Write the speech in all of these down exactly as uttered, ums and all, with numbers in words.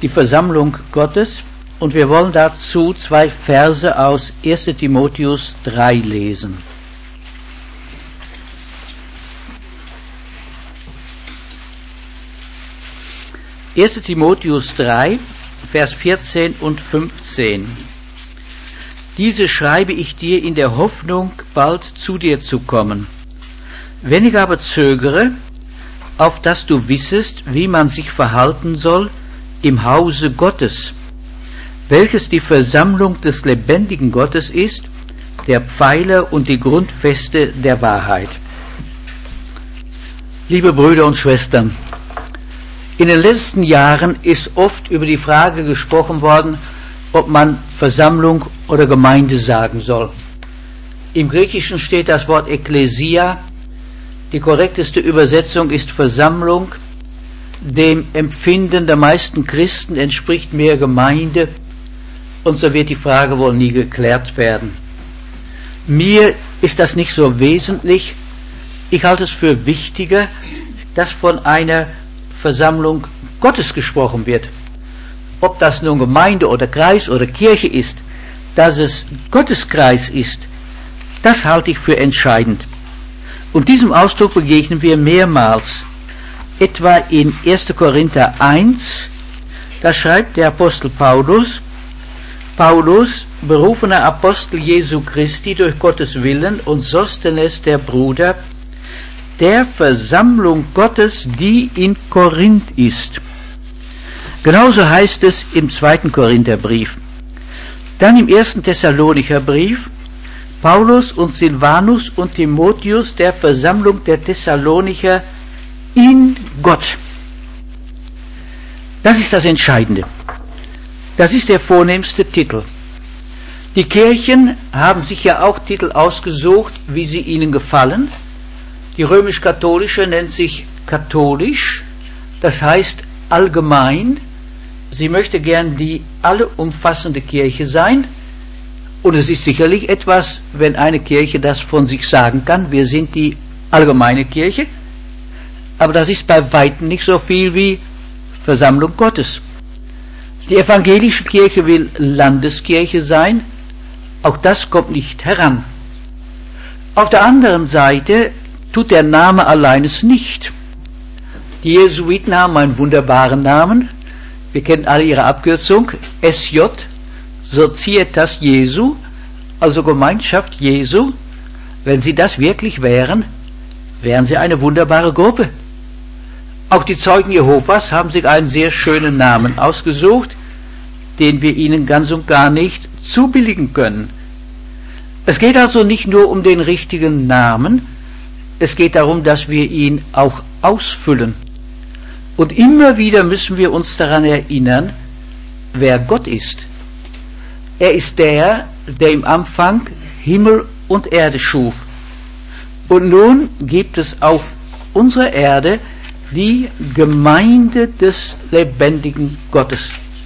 die Versammlung Gottes, und wir wollen dazu zwei Verse aus erster Timotheus drei lesen. erster Timotheus drei, Vers vierzehn und fünfzehn. Diese schreibe ich dir in der Hoffnung, bald zu dir zu kommen. Wenn ich aber zögere, auf dass du wissest, wie man sich verhalten soll im Hause Gottes, welches die Versammlung des lebendigen Gottes ist, der Pfeiler und die Grundfeste der Wahrheit. Liebe Brüder und Schwestern, in den letzten Jahren ist oft über die Frage gesprochen worden, ob man Versammlung oder Gemeinde sagen soll. Im Griechischen steht das Wort Ekklesia. Die korrekteste Übersetzung ist Versammlung. Dem Empfinden der meisten Christen entspricht mehr Gemeinde, und so wird die Frage wohl nie geklärt werden. Mir ist das nicht so wesentlich. Ich halte es für wichtiger, dass von einer Versammlung Gottes gesprochen wird. Ob das nun Gemeinde oder Kreis oder Kirche ist, dass es Gottes Kreis ist, das halte ich für entscheidend. Und diesem Ausdruck begegnen wir mehrmals. Etwa in erster Korinther eins, da schreibt der Apostel Paulus, Paulus, berufener Apostel Jesu Christi durch Gottes Willen, und Sostenes, der Bruder, der Versammlung Gottes, die in Korinth ist. Genauso heißt es im zweiten Korintherbrief. Dann im ersten Thessalonicher Brief, Paulus und Silvanus und Timotheus, der Versammlung der Thessalonicher in Gott. Das ist das Entscheidende. Das ist der vornehmste Titel. Die Kirchen haben sich ja auch Titel ausgesucht, wie sie ihnen gefallen. Die römisch-katholische nennt sich katholisch, das heißt allgemein. Sie möchte gern die alle umfassende Kirche sein. Und es ist sicherlich etwas, wenn eine Kirche das von sich sagen kann, wir sind die allgemeine Kirche. Aber das ist bei weitem nicht so viel wie Versammlung Gottes. Die evangelische Kirche will Landeskirche sein, auch das kommt nicht heran. Auf der anderen Seite tut der Name allein es nicht. Die Jesuiten haben einen wunderbaren Namen, wir kennen alle ihre Abkürzung, S J, Societas Jesu, also Gemeinschaft Jesu. Wenn sie das wirklich wären, wären sie eine wunderbare Gruppe. Auch die Zeugen Jehovas haben sich einen sehr schönen Namen ausgesucht, den wir ihnen ganz und gar nicht zubilligen können. Es geht also nicht nur um den richtigen Namen, es geht darum, dass wir ihn auch ausfüllen. Und immer wieder müssen wir uns daran erinnern, wer Gott ist. Er ist der, der im Anfang Himmel und Erde schuf. Und nun gibt es auf unserer Erde die Gemeinde des lebendigen Gottes.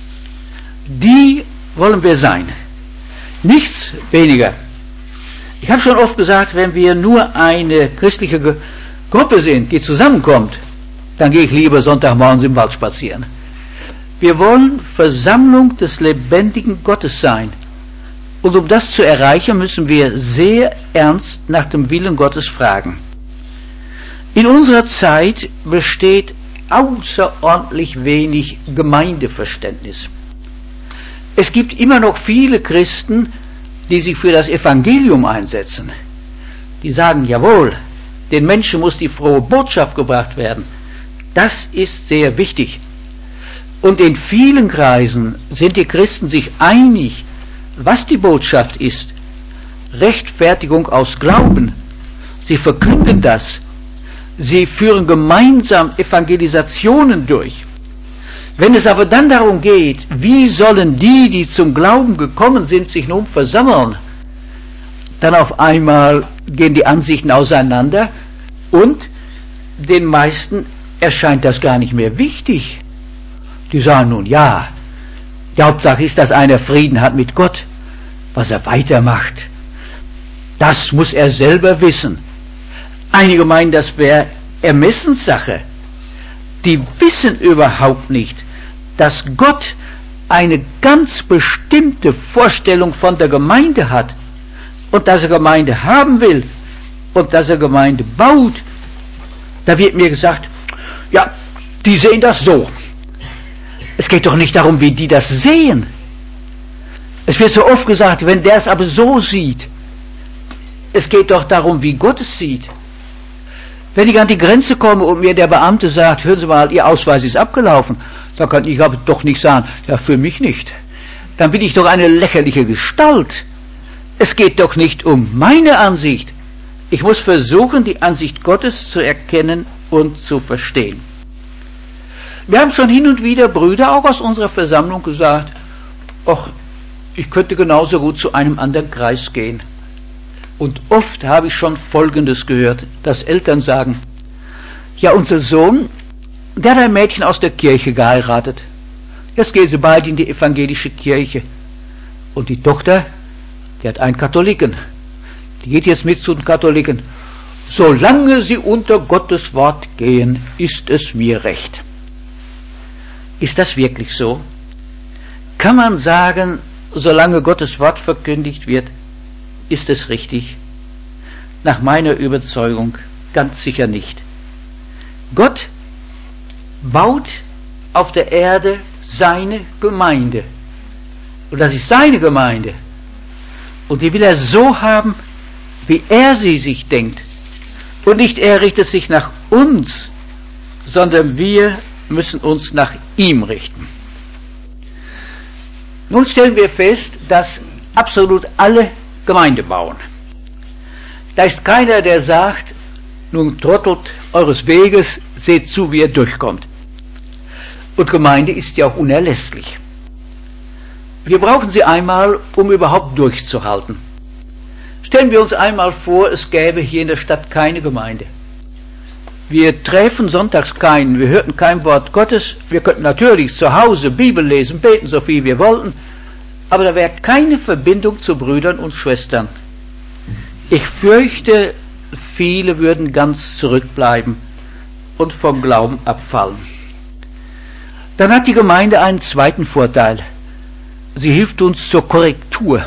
Die wollen wir sein. Nichts weniger. Ich habe schon oft gesagt, wenn wir nur eine christliche Ge- Gruppe sind, die zusammenkommt, dann gehe ich lieber Sonntagmorgens im Wald spazieren. Wir wollen Versammlung des lebendigen Gottes sein. Und um das zu erreichen, müssen wir sehr ernst nach dem Willen Gottes fragen. In unserer Zeit besteht außerordentlich wenig Gemeindeverständnis. Es gibt immer noch viele Christen, die sich für das Evangelium einsetzen. Die sagen, jawohl, den Menschen muss die frohe Botschaft gebracht werden. Das ist sehr wichtig. Und in vielen Kreisen sind die Christen sich einig, was die Botschaft ist. Rechtfertigung aus Glauben. Sie verkünden das. Sie führen gemeinsam Evangelisationen durch. Wenn es aber dann darum geht, wie sollen die, die zum Glauben gekommen sind, sich nun versammeln, dann auf einmal gehen die Ansichten auseinander und den meisten erscheint das gar nicht mehr wichtig. Die sagen nun, ja, die Hauptsache ist, dass einer Frieden hat mit Gott. Was er weitermacht, das muss er selber wissen. Einige meinen, das wäre Ermessenssache. Die wissen überhaupt nicht, dass Gott eine ganz bestimmte Vorstellung von der Gemeinde hat und dass er Gemeinde haben will und dass er Gemeinde baut, da wird mir gesagt, ja, die sehen das so. Es geht doch nicht darum, wie die das sehen. Es wird so oft gesagt, wenn der es aber so sieht. Es geht doch darum, wie Gott es sieht. Wenn ich an die Grenze komme und mir der Beamte sagt, hören Sie mal, Ihr Ausweis ist abgelaufen, dann kann ich aber doch nicht sagen, ja, für mich nicht. Dann bin ich doch eine lächerliche Gestalt. Es geht doch nicht um meine Ansicht. Ich muss versuchen, die Ansicht Gottes zu erkennen und zu verstehen. Wir haben schon hin und wieder Brüder, auch aus unserer Versammlung, gesagt, ach, ich könnte genauso gut zu einem anderen Kreis gehen. Und oft habe ich schon Folgendes gehört, dass Eltern sagen, ja, unser Sohn, der hat ein Mädchen aus der Kirche geheiratet. Jetzt gehen sie beide in die evangelische Kirche. Und die Tochter, die hat einen Katholiken. Die geht jetzt mit zu den Katholiken. Solange sie unter Gottes Wort gehen, ist es mir recht. Ist das wirklich so? Kann man sagen, solange Gottes Wort verkündigt wird, ist es richtig? Nach meiner Überzeugung ganz sicher nicht. Gott baut auf der Erde seine Gemeinde. Und das ist seine Gemeinde. Und die will er so haben, wie er sie sich denkt. Und nicht er richtet sich nach uns, sondern wir müssen uns nach ihm richten. Nun stellen wir fest, dass absolut alle Gemeinde bauen. Da ist keiner, der sagt, nun trottelt eures Weges, seht zu, wie ihr durchkommt. Und Gemeinde ist ja auch unerlässlich. Wir brauchen sie einmal, um überhaupt durchzuhalten. Stellen wir uns einmal vor, es gäbe hier in der Stadt keine Gemeinde. Wir treffen sonntags keinen, wir hörten kein Wort Gottes, wir könnten natürlich zu Hause Bibel lesen, beten, so viel wir wollten, aber da wäre keine Verbindung zu Brüdern und Schwestern. Ich fürchte, viele würden ganz zurückbleiben und vom Glauben abfallen. Dann hat die Gemeinde einen zweiten Vorteil. Sie hilft uns zur Korrektur.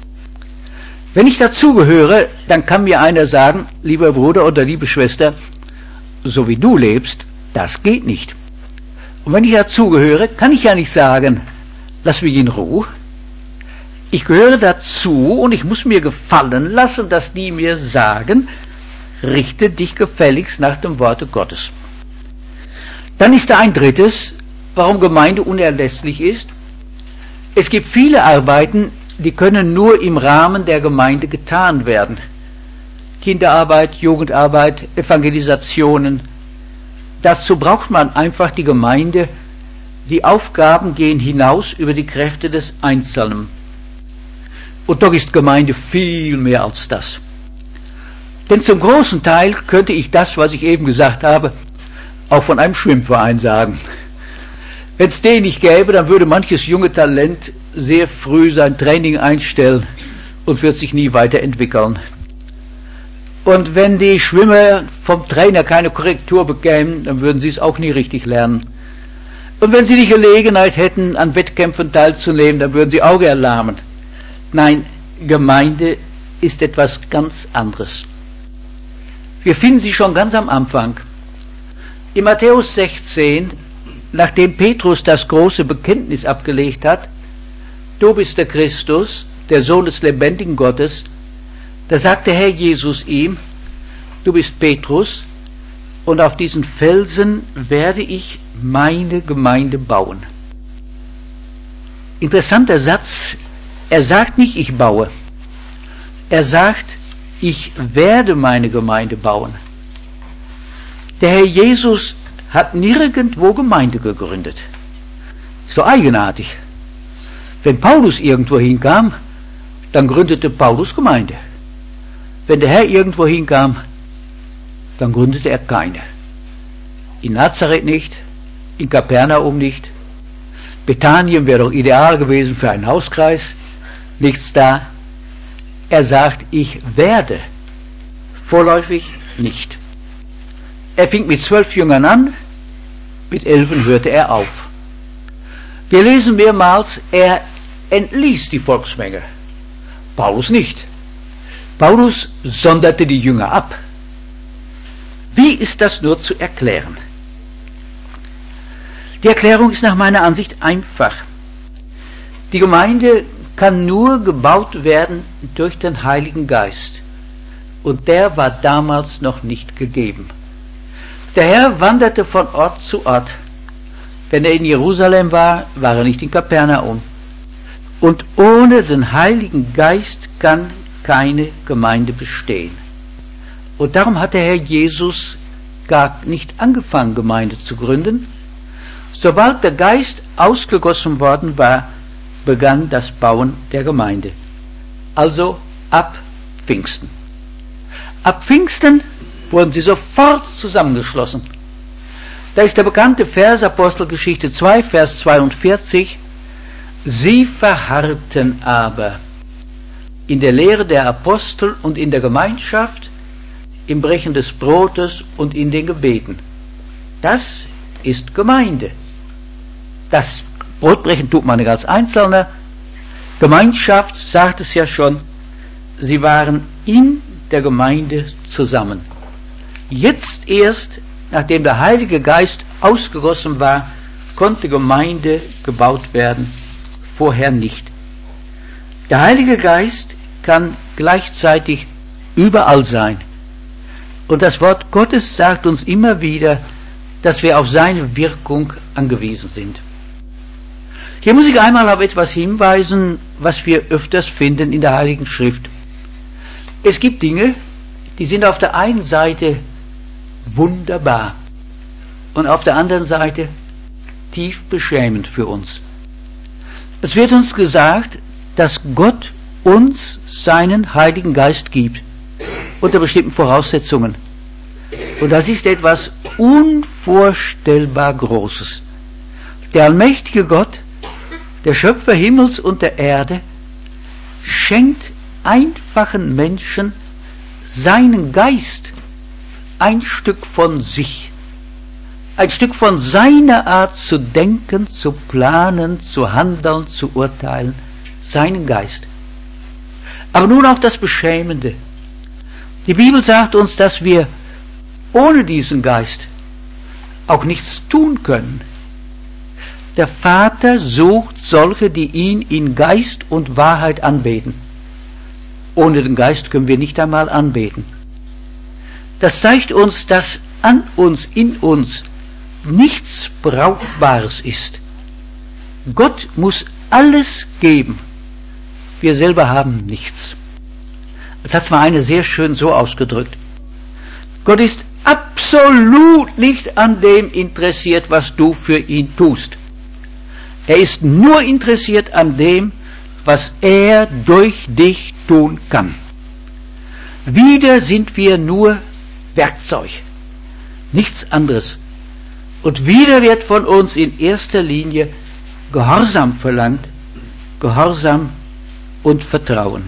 Wenn ich dazugehöre, dann kann mir einer sagen, lieber Bruder oder liebe Schwester, so wie du lebst, das geht nicht. Und wenn ich dazugehöre, kann ich ja nicht sagen, lass mich in Ruhe. Ich gehöre dazu und ich muss mir gefallen lassen, dass die mir sagen, richte dich gefälligst nach dem Worte Gottes. Dann ist da ein drittes, warum Gemeinde unerlässlich ist. Es gibt viele Arbeiten, die können nur im Rahmen der Gemeinde getan werden. Kinderarbeit, Jugendarbeit, Evangelisationen. Dazu braucht man einfach die Gemeinde. Die Aufgaben gehen hinaus über die Kräfte des Einzelnen. Und doch ist Gemeinde viel mehr als das. Denn zum großen Teil könnte ich das, was ich eben gesagt habe, auch von einem Schwimmverein sagen. Wenn es den nicht gäbe, dann würde manches junge Talent sehr früh sein Training einstellen und wird sich nie weiterentwickeln. Und wenn die Schwimmer vom Trainer keine Korrektur bekämen, dann würden sie es auch nie richtig lernen. Und wenn sie die Gelegenheit hätten, an Wettkämpfen teilzunehmen, dann würden sie auch erlahmen. Nein, Gemeinde ist etwas ganz anderes. Wir finden sie schon ganz am Anfang. In Matthäus sechzehn, nachdem Petrus das große Bekenntnis abgelegt hat, du bist der Christus, der Sohn des lebendigen Gottes, da sagt der Herr Jesus ihm, du bist Petrus, und auf diesen Felsen werde ich meine Gemeinde bauen. Interessanter Satz, er sagt nicht, ich baue. Er sagt, ich werde meine Gemeinde bauen. Der Herr Jesus hat nirgendwo Gemeinde gegründet. Ist doch eigenartig. Wenn Paulus irgendwo hinkam, dann gründete Paulus Gemeinde. Wenn der Herr irgendwo hinkam, dann gründete er keine. In Nazareth nicht, in Kapernaum nicht. Bethanien wäre doch ideal gewesen für einen Hauskreis. Nichts da. Er sagt, ich werde. Vorläufig nicht. Er fing mit zwölf Jüngern an, mit elfen hörte er auf. Wir lesen mehrmals, er entließ die Volksmenge. Paulus nicht. Paulus sonderte die Jünger ab. Wie ist das nur zu erklären? Die Erklärung ist nach meiner Ansicht einfach. Die Gemeinde kann nur gebaut werden durch den Heiligen Geist. Und der war damals noch nicht gegeben. Der Herr wanderte von Ort zu Ort. Wenn er in Jerusalem war, war er nicht in Kapernaum. Und ohne den Heiligen Geist kann keine Gemeinde bestehen. Und darum hat der Herr Jesus gar nicht angefangen, Gemeinde zu gründen. Sobald der Geist ausgegossen worden war, begann das Bauen der Gemeinde. Also ab Pfingsten. Ab Pfingsten wurden sie sofort zusammengeschlossen. Da ist der bekannte Vers, Apostelgeschichte zwei, Vers zweiundvierzig. Sie verharrten aber in der Lehre der Apostel und in der Gemeinschaft, im Brechen des Brotes und in den Gebeten. Das ist Gemeinde. Das Brotbrechen tut man nicht als Einzelner. Gemeinschaft sagt es ja schon, sie waren in der Gemeinde zusammen. Jetzt erst, nachdem der Heilige Geist ausgegossen war, konnte Gemeinde gebaut werden, vorher nicht. Der Heilige Geist kann gleichzeitig überall sein. Und das Wort Gottes sagt uns immer wieder, dass wir auf seine Wirkung angewiesen sind. Hier muss ich einmal auf etwas hinweisen, was wir öfters finden in der Heiligen Schrift. Es gibt Dinge, die sind auf der einen Seite wunderbar und auf der anderen Seite tief beschämend für uns. Es wird uns gesagt, dass Gott uns seinen Heiligen Geist gibt, unter bestimmten Voraussetzungen. Und das ist etwas unvorstellbar Großes. Der allmächtige Gott, der Schöpfer Himmels und der Erde, schenkt einfachen Menschen seinen Geist, ein Stück von sich, ein Stück von seiner Art zu denken, zu planen, zu handeln, zu urteilen, seinen Geist. Aber nun auch das Beschämende. Die Bibel sagt uns, dass wir ohne diesen Geist auch nichts tun können. Der Vater sucht solche, die ihn in Geist und Wahrheit anbeten. Ohne den Geist können wir nicht einmal anbeten. Das zeigt uns, dass an uns, in uns nichts Brauchbares ist. Gott muss alles geben. Wir selber haben nichts. Das hat mal eine sehr schön so ausgedrückt. Gott ist absolut nicht an dem interessiert, was du für ihn tust. Er ist nur interessiert an dem, was er durch dich tun kann. Wieder sind wir nur Werkzeug, nichts anderes. Und wieder wird von uns in erster Linie Gehorsam verlangt, Gehorsam und Vertrauen.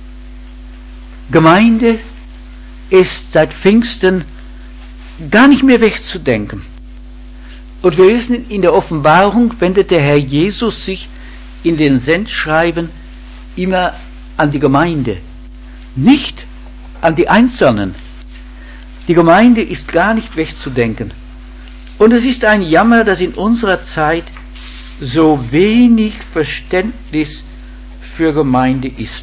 Gemeinde ist seit Pfingsten gar nicht mehr wegzudenken. Und wir wissen, in der Offenbarung wendet der Herr Jesus sich in den Sendschreiben immer an die Gemeinde, nicht an die Einzelnen. Die Gemeinde ist gar nicht wegzudenken. Und es ist ein Jammer, dass in unserer Zeit so wenig Verständnis für Gemeinde ist.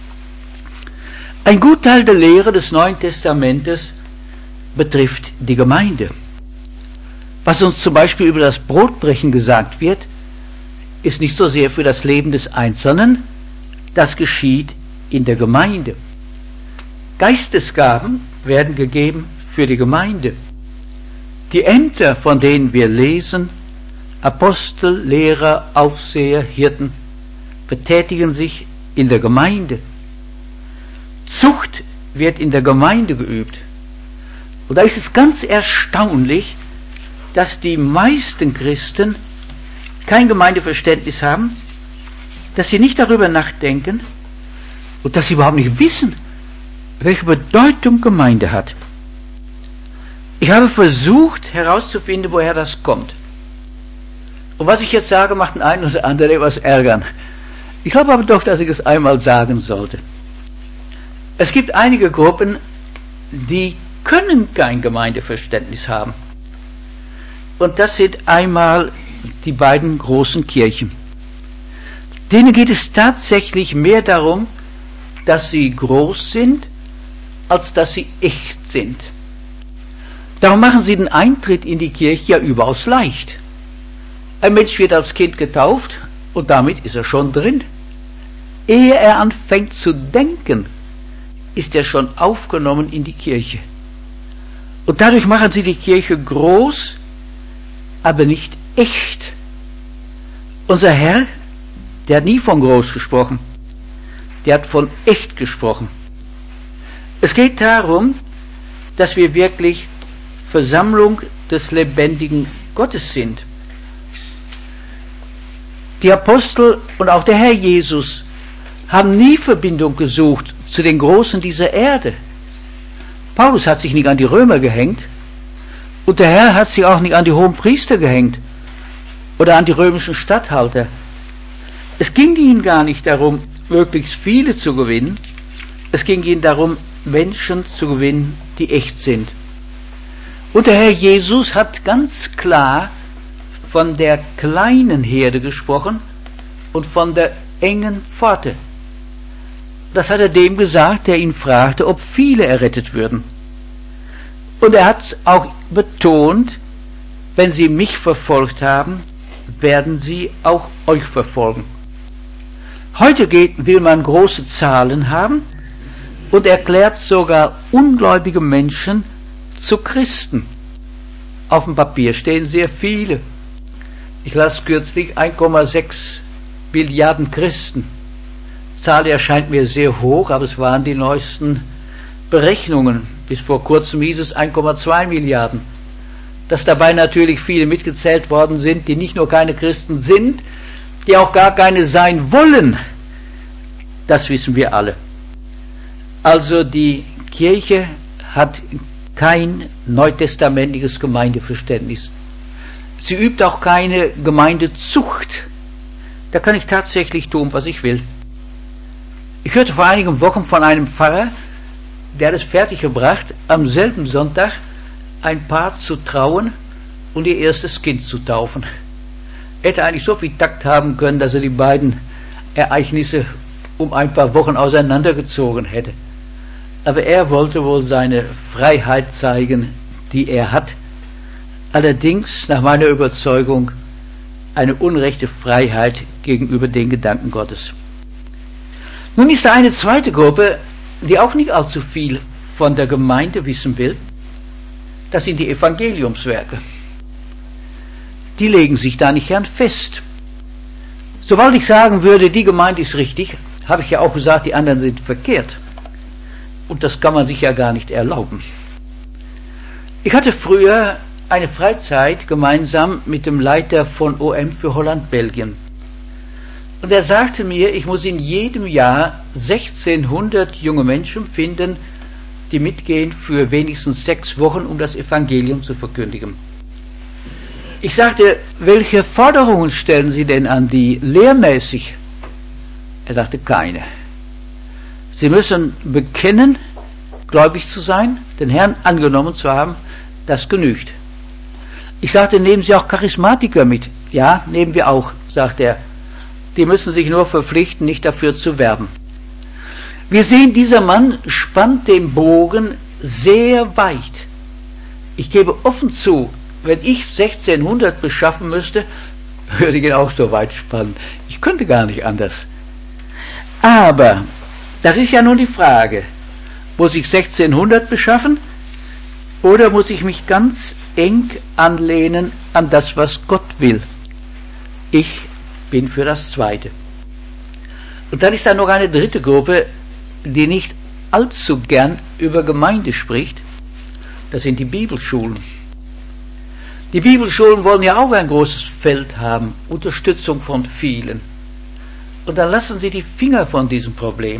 Ein Gutteil der Lehre des Neuen Testamentes betrifft die Gemeinde. Was uns zum Beispiel über das Brotbrechen gesagt wird, ist nicht so sehr für das Leben des Einzelnen, das geschieht in der Gemeinde. Geistesgaben werden gegeben für die Gemeinde. Die Ämter, von denen wir lesen, Apostel, Lehrer, Aufseher, Hirten, betätigen sich in der Gemeinde. Zucht wird in der Gemeinde geübt. Und da ist es ganz erstaunlich, dass die meisten Christen kein Gemeindeverständnis haben, dass sie nicht darüber nachdenken und dass sie überhaupt nicht wissen, welche Bedeutung Gemeinde hat. Ich habe versucht herauszufinden, woher das kommt. Und was ich jetzt sage, macht den einen oder anderen etwas ärgern. Ich glaube aber doch, dass ich es einmal sagen sollte. Es gibt einige Gruppen, die können kein Gemeindeverständnis haben. Und das sind einmal die beiden großen Kirchen. Denen geht es tatsächlich mehr darum, dass sie groß sind, als dass sie echt sind. Darum machen sie den Eintritt in die Kirche ja überaus leicht. Ein Mensch wird als Kind getauft und damit ist er schon drin. Ehe er anfängt zu denken, ist er schon aufgenommen in die Kirche. Und dadurch machen sie die Kirche groß, aber nicht echt. Unser Herr, der hat nie von groß gesprochen. Der hat von echt gesprochen. Es geht darum, dass wir wirklich Versammlung des lebendigen Gottes sind. Die Apostel und auch der Herr Jesus haben nie Verbindung gesucht zu den Großen dieser Erde. Paulus hat sich nicht an die Römer gehängt und der Herr hat sich auch nicht an die hohen Priester gehängt oder an die römischen Statthalter. Es ging ihnen gar nicht darum, möglichst viele zu gewinnen. Es ging ihnen darum, Menschen zu gewinnen, die echt sind. Und der Herr Jesus hat ganz klar von der kleinen Herde gesprochen und von der engen Pforte. Das hat er dem gesagt, der ihn fragte, ob viele errettet würden. Und er hat auch betont, wenn sie mich verfolgt haben, werden sie auch euch verfolgen. Heute geht, will man große Zahlen haben und erklärt sogar ungläubige Menschen zu Christen. Auf dem Papier stehen sehr viele. Ich las kürzlich eins Komma sechs Milliarden Christen. Die Zahl erscheint mir sehr hoch, aber es waren die neuesten Berechnungen. Bis vor kurzem hieß es eins Komma zwei Milliarden. Dass dabei natürlich viele mitgezählt worden sind, die nicht nur keine Christen sind, die auch gar keine sein wollen, das wissen wir alle. Also die Kirche hat kein neutestamentliches Gemeindeverständnis. Sie übt auch keine Gemeindezucht. Da kann ich tatsächlich tun, was ich will. Ich hörte vor einigen Wochen von einem Pfarrer, der hat es fertiggebracht, am selben Sonntag ein Paar zu trauen und ihr erstes Kind zu taufen. Er hätte eigentlich so viel Takt haben können, dass er die beiden Ereignisse um ein paar Wochen auseinandergezogen hätte. Aber er wollte wohl seine Freiheit zeigen, die er hat. Allerdings, nach meiner Überzeugung, eine unrechte Freiheit gegenüber den Gedanken Gottes. Nun ist da eine zweite Gruppe, die auch nicht allzu viel von der Gemeinde wissen will. Das sind die Evangeliumswerke. Die legen sich da nicht gern fest. Sobald ich sagen würde, die Gemeinde ist richtig, habe ich ja auch gesagt, die anderen sind verkehrt. Und das kann man sich ja gar nicht erlauben. Ich hatte früher eine Freizeit gemeinsam mit dem Leiter von O M für Holland-Belgien. Und er sagte mir, ich muss in jedem Jahr sechzehnhundert junge Menschen finden, die mitgehen für wenigstens sechs Wochen, um das Evangelium zu verkündigen. Ich sagte, welche Forderungen stellen Sie denn an die lehrmäßig? Er sagte, keine. Sie müssen bekennen, gläubig zu sein, den Herrn angenommen zu haben, das genügt. Ich sagte, nehmen Sie auch Charismatiker mit? Ja, nehmen wir auch, sagt er. Die müssen sich nur verpflichten, nicht dafür zu werben. Wir sehen, dieser Mann spannt den Bogen sehr weit. Ich gebe offen zu, wenn ich sechzehnhundert beschaffen müsste, würde ich ihn auch so weit spannen. Ich könnte gar nicht anders. Aber, das ist ja nun die Frage, muss ich sechzehnhundert beschaffen oder muss ich mich ganz eng anlehnen an das, was Gott will? Ich bin für das Zweite. Und dann ist da noch eine dritte Gruppe, die nicht allzu gern über Gemeinde spricht. Das sind die Bibelschulen. Die Bibelschulen wollen ja auch ein großes Feld haben, Unterstützung von vielen. Und dann lassen sie die Finger von diesem Problem.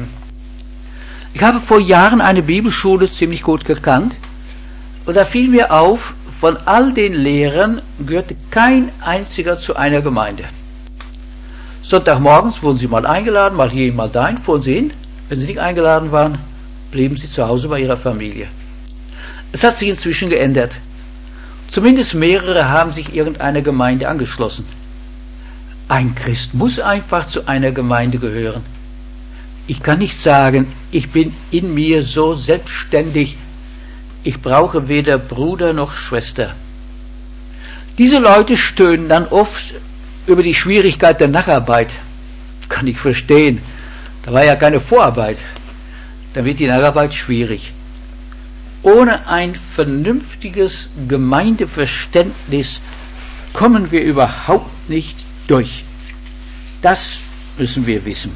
Ich habe vor Jahren eine Bibelschule ziemlich gut gekannt und da fiel mir auf, von all den Lehrern gehörte kein einziger zu einer Gemeinde. Sonntagmorgens wurden sie mal eingeladen, mal hier, mal dahin, fuhren sie hin. Wenn sie nicht eingeladen waren, blieben sie zu Hause bei ihrer Familie. Es hat sich inzwischen geändert. Zumindest mehrere haben sich irgendeiner Gemeinde angeschlossen. Ein Christ muss einfach zu einer Gemeinde gehören. Ich kann nicht sagen, ich bin in mir so selbstständig, ich brauche weder Bruder noch Schwester. Diese Leute stöhnen dann oft über die Schwierigkeit der Nacharbeit. Kann ich verstehen. Da war ja keine Vorarbeit. Dann wird die Nacharbeit schwierig. Ohne ein vernünftiges Gemeindeverständnis kommen wir überhaupt nicht durch. Das müssen wir wissen.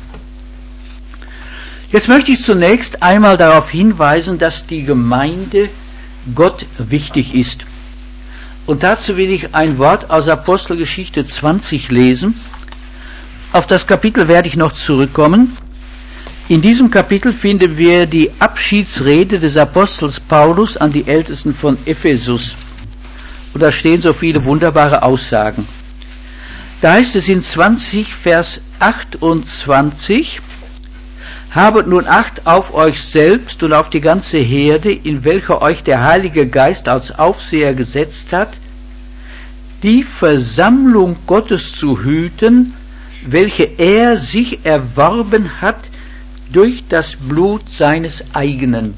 Jetzt möchte ich zunächst einmal darauf hinweisen, dass die Gemeinde Gott wichtig ist. Und dazu will ich ein Wort aus Apostelgeschichte zwanzig lesen. Auf das Kapitel werde ich noch zurückkommen. In diesem Kapitel finden wir die Abschiedsrede des Apostels Paulus an die Ältesten von Ephesus. Und da stehen so viele wunderbare Aussagen. Da heißt es in zwanzig, Vers achtundzwanzig, Habet nun Acht auf euch selbst und auf die ganze Herde, in welcher euch der Heilige Geist als Aufseher gesetzt hat, die Versammlung Gottes zu hüten, welche er sich erworben hat durch das Blut seines eigenen.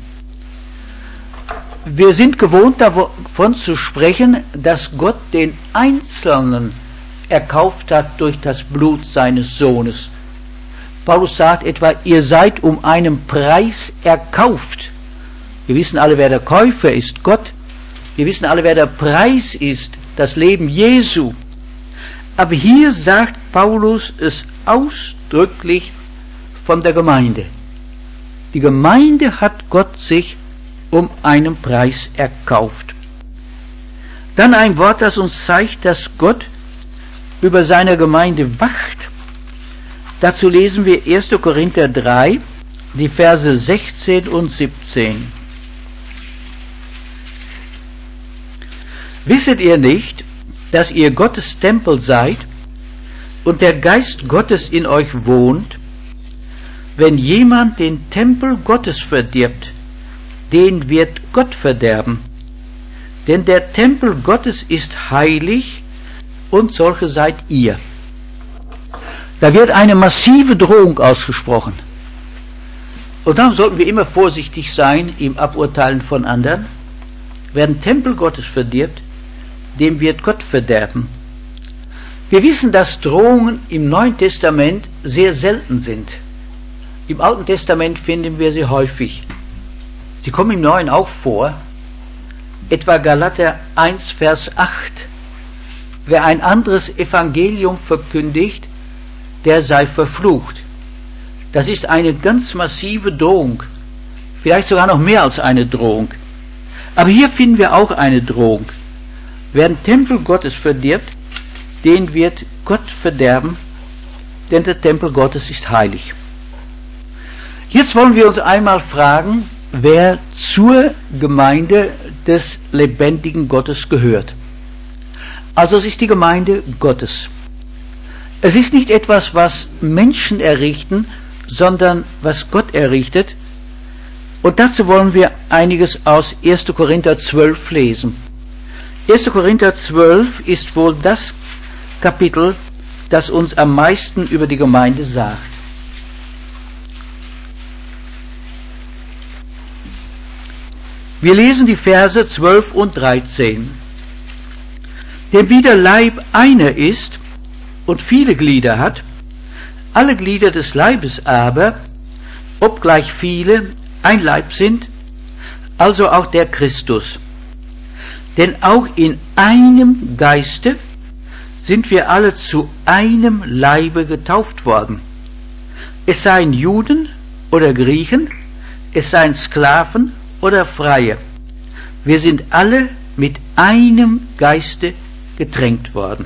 Wir sind gewohnt davon zu sprechen, dass Gott den Einzelnen erkauft hat durch das Blut seines Sohnes. Paulus sagt etwa, ihr seid um einen Preis erkauft. Wir wissen alle, wer der Käufer ist, Gott. Wir wissen alle, wer der Preis ist, das Leben Jesu. Aber hier sagt Paulus es ausdrücklich von der Gemeinde. Die Gemeinde hat Gott sich um einen Preis erkauft. Dann ein Wort, das uns zeigt, dass Gott über seine Gemeinde wacht. Dazu lesen wir erster Korinther drei, die Verse sechzehn und siebzehn. Wisset ihr nicht, dass ihr Gottes Tempel seid und der Geist Gottes in euch wohnt? Wenn jemand den Tempel Gottes verdirbt, den wird Gott verderben. Denn der Tempel Gottes ist heilig und solche seid ihr. Da wird eine massive Drohung ausgesprochen. Und darum sollten wir immer vorsichtig sein im Aburteilen von anderen. Wer den Tempel Gottes verdirbt, dem wird Gott verderben. Wir wissen, dass Drohungen im Neuen Testament sehr selten sind. Im Alten Testament finden wir sie häufig. Sie kommen im Neuen auch vor. Etwa Galater eins, Vers acht. Wer ein anderes Evangelium verkündigt, der sei verflucht. Das ist eine ganz massive Drohung. Vielleicht sogar noch mehr als eine Drohung. Aber hier finden wir auch eine Drohung. Wer den Tempel Gottes verdirbt, den wird Gott verderben, denn der Tempel Gottes ist heilig. Jetzt wollen wir uns einmal fragen, wer zur Gemeinde des lebendigen Gottes gehört. Also es ist die Gemeinde Gottes. Es ist nicht etwas, was Menschen errichten, sondern was Gott errichtet. Und dazu wollen wir einiges aus erster Korinther zwölf lesen. erster Korinther zwölf ist wohl das Kapitel, das uns am meisten über die Gemeinde sagt. Wir lesen die Verse zwölf und dreizehn. Denn wie der Leib einer ist und viele Glieder hat, alle Glieder des Leibes aber, obgleich viele, ein Leib sind, also auch der Christus. Denn auch in einem Geiste sind wir alle zu einem Leibe getauft worden. Es seien Juden oder Griechen, es seien Sklaven oder Freie. Wir sind alle mit einem Geiste getränkt worden.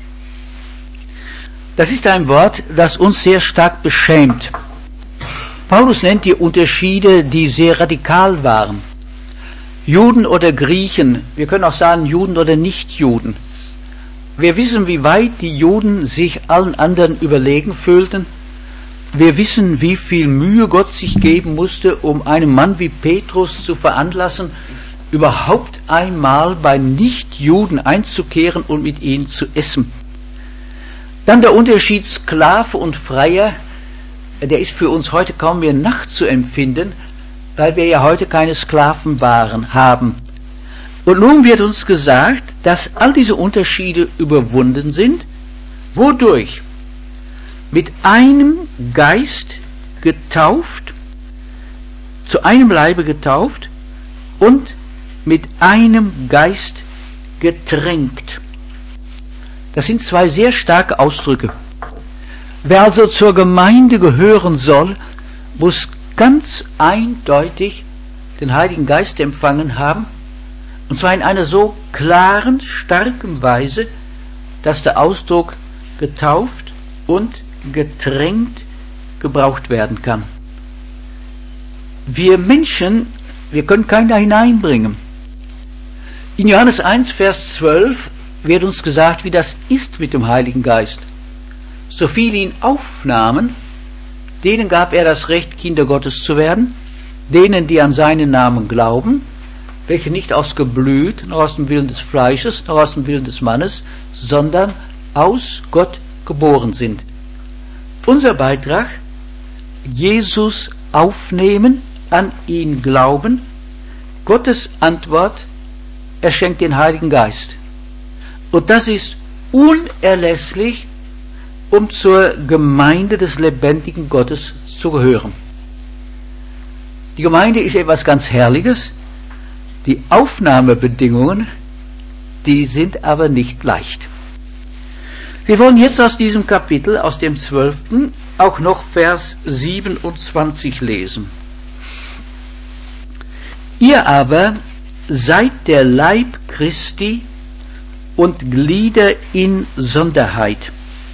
Das ist ein Wort, das uns sehr stark beschämt. Paulus nennt die Unterschiede, die sehr radikal waren. Juden oder Griechen, wir können auch sagen Juden oder Nichtjuden. Wir wissen, wie weit die Juden sich allen anderen überlegen fühlten. Wir wissen, wie viel Mühe Gott sich geben musste, um einen Mann wie Petrus zu veranlassen, überhaupt einmal bei Nichtjuden einzukehren und mit ihnen zu essen. Dann der Unterschied Sklave und Freier, der ist für uns heute kaum mehr nachzuempfinden, weil wir ja heute keine Sklavenwaren haben. Und nun wird uns gesagt, dass all diese Unterschiede überwunden sind, wodurch? Mit einem Geist getauft, zu einem Leibe getauft und mit einem Geist getränkt. Das sind zwei sehr starke Ausdrücke. Wer also zur Gemeinde gehören soll, muss ganz eindeutig den Heiligen Geist empfangen haben, und zwar in einer so klaren, starken Weise, dass der Ausdruck getauft und getränkt gebraucht werden kann. Wir Menschen, wir können keinen da hineinbringen. In Johannes eins, Vers zwölf wird uns gesagt, wie das ist mit dem Heiligen Geist. So viele ihn aufnahmen, denen gab er das Recht, Kinder Gottes zu werden, denen, die an seinen Namen glauben, welche nicht aus Geblüt, noch aus dem Willen des Fleisches, noch aus dem Willen des Mannes, sondern aus Gott geboren sind. Unser Beitrag, Jesus aufnehmen, an ihn glauben, Gottes Antwort, er schenkt den Heiligen Geist. Und das ist unerlässlich, um zur Gemeinde des lebendigen Gottes zu gehören. Die Gemeinde ist etwas ganz Herrliches, die Aufnahmebedingungen, die sind aber nicht leicht. Wir wollen jetzt aus diesem Kapitel, aus dem zwölften, auch noch Vers siebenundzwanzig lesen. Ihr aber seid der Leib Christi und Glieder in Sonderheit.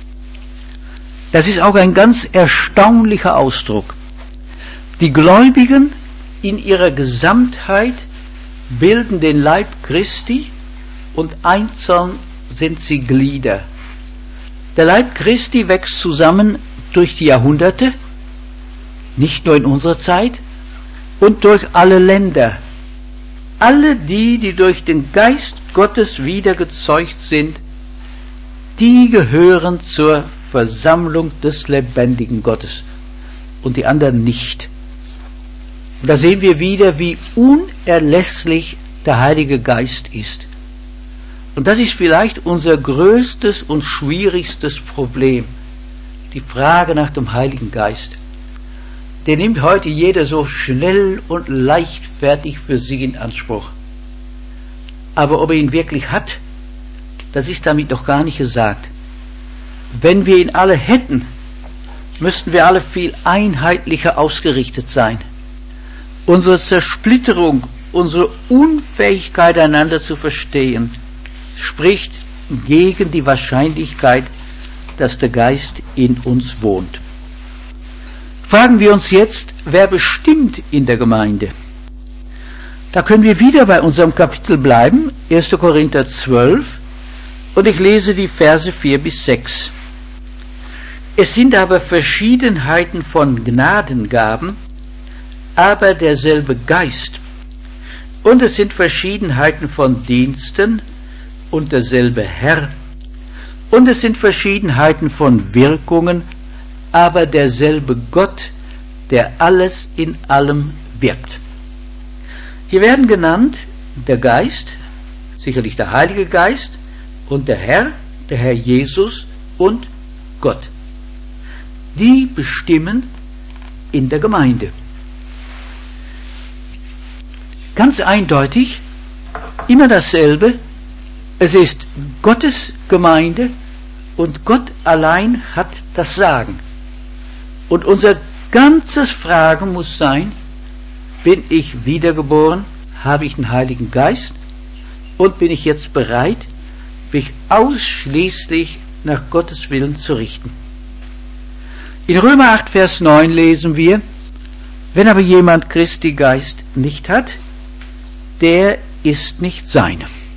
Das ist auch ein ganz erstaunlicher Ausdruck. Die Gläubigen in ihrer Gesamtheit bilden den Leib Christi und einzeln sind sie Glieder. Der Leib Christi wächst zusammen durch die Jahrhunderte, nicht nur in unserer Zeit, und durch alle Länder. Alle die, die durch den Geist Gottes wiedergezeugt sind, die gehören zur Versammlung des lebendigen Gottes und die anderen nicht. Und da sehen wir wieder, wie unerlässlich der Heilige Geist ist. Und das ist vielleicht unser größtes und schwierigstes Problem, die Frage nach dem Heiligen Geist. Den nimmt heute jeder so schnell und leichtfertig für sich in Anspruch. Aber ob er ihn wirklich hat, das ist damit noch gar nicht gesagt. Wenn wir ihn alle hätten, müssten wir alle viel einheitlicher ausgerichtet sein. Unsere Zersplitterung, unsere Unfähigkeit, einander zu verstehen, spricht gegen die Wahrscheinlichkeit, dass der Geist in uns wohnt. Fragen wir uns jetzt, wer bestimmt in der Gemeinde? Da können wir wieder bei unserem Kapitel bleiben, erster Korinther zwölf, und ich lese die Verse vier bis sechs. Es sind aber Verschiedenheiten von Gnadengaben, aber derselbe Geist. Und es sind Verschiedenheiten von Diensten und derselbe Herr. Und es sind Verschiedenheiten von Wirkungen, aber derselbe Gott, der alles in allem wirkt. Hier werden genannt der Geist, sicherlich der Heilige Geist, und der Herr, der Herr Jesus und Gott. Die bestimmen in der Gemeinde. Ganz eindeutig, immer dasselbe, es ist Gottes Gemeinde und Gott allein hat das Sagen. Und unser ganzes Fragen muss sein, bin ich wiedergeboren, habe ich den Heiligen Geist und bin ich jetzt bereit, mich ausschließlich nach Gottes Willen zu richten. In Römer acht, Vers neun lesen wir, wenn aber jemand Christi Geist nicht hat, der ist nicht sein.